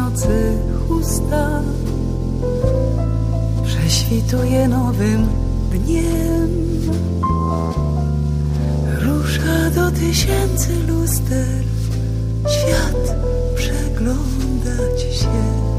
nocy chusta prześwituje nowym dniem. Rusza do tysięcy luster świat przeglądać się.